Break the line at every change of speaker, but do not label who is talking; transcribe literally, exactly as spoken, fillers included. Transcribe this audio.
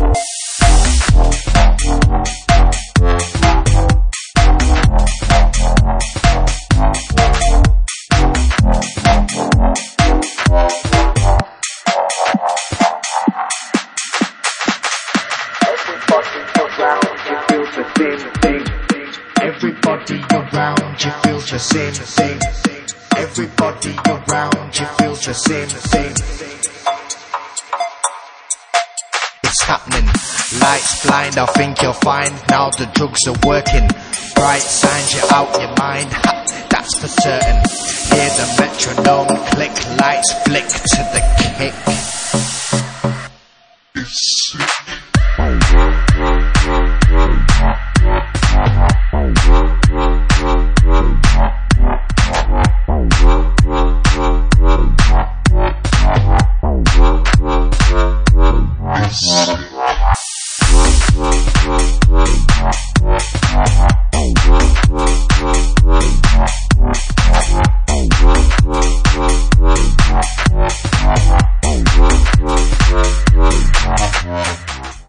Everybody around you feels the same thing. Everybody around you feels the same thing. It's happening. Lights blind, I think you're fine. Now the drugs are working. Bright signs, you're out your mind. Ha, that's for certain. Hear the metronome click. Lights flick to the kick. It's sick.